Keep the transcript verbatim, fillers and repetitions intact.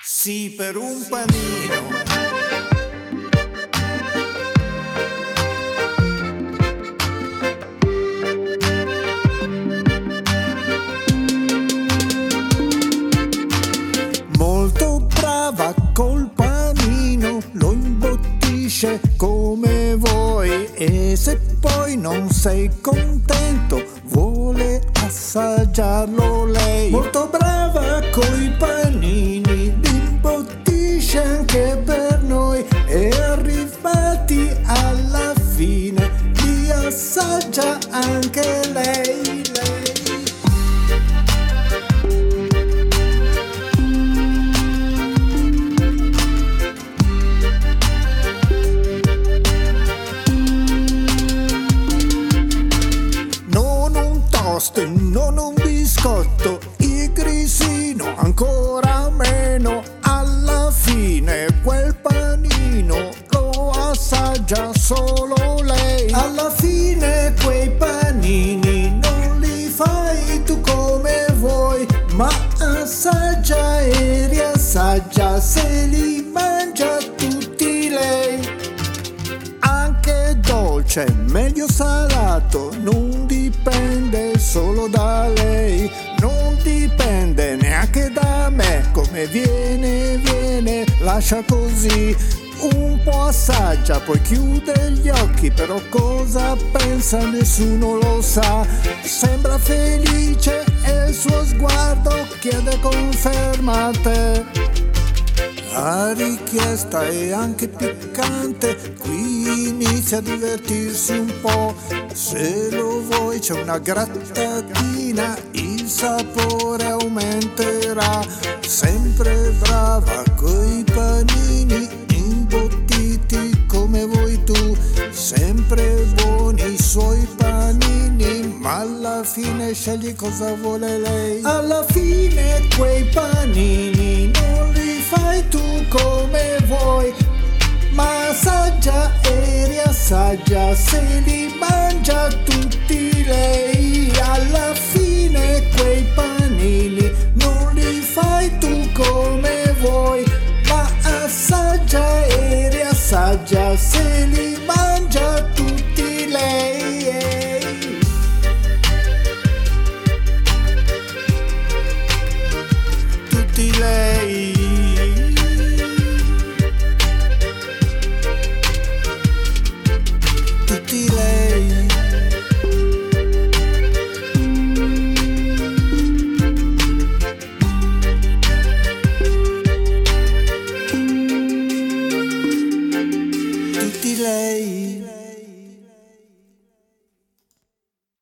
Sì, per un panino. Molto brava col panino, lo imbottisce come vuoi, e se poi non sei contento vuole assaggiarlo lei. Molto brava coi panini, li imbottisce anche per noi, e arrivati alla fine li assaggia anche lei. lei. Non un biscotto, il grisino ancora meno. Alla fine quel panino lo assaggia solo lei. Alla fine quei panini non li fai tu come vuoi, ma assaggia e riassaggia, se li mangia tutti lei. Anche dolce, meglio salato, non dipende solo da lei, non dipende neanche da me, come viene viene, lascia così. Un po' assaggia, poi chiude gli occhi, però cosa pensa nessuno lo sa. Sembra felice e il suo sguardo chiede conferma a te. La richiesta è anche piccante, qui inizia a divertirsi un po'. Se lo vuoi c'è una grattatina, il sapore aumenterà. Sempre brava coi panini, imbottiti come vuoi tu. Sempre buoni i suoi panini, ma alla fine scegli cosa vuole lei. Alla fine quei panini non li fai tu come vuoi, ma assaggia e riassaggia, se li mangia tutti lei. Alla fine quei panini non li fai tu come vuoi, ma assaggia e riassaggia, se li mangia tutti lei. Tutti lei. Tutti lei. Tutti lei.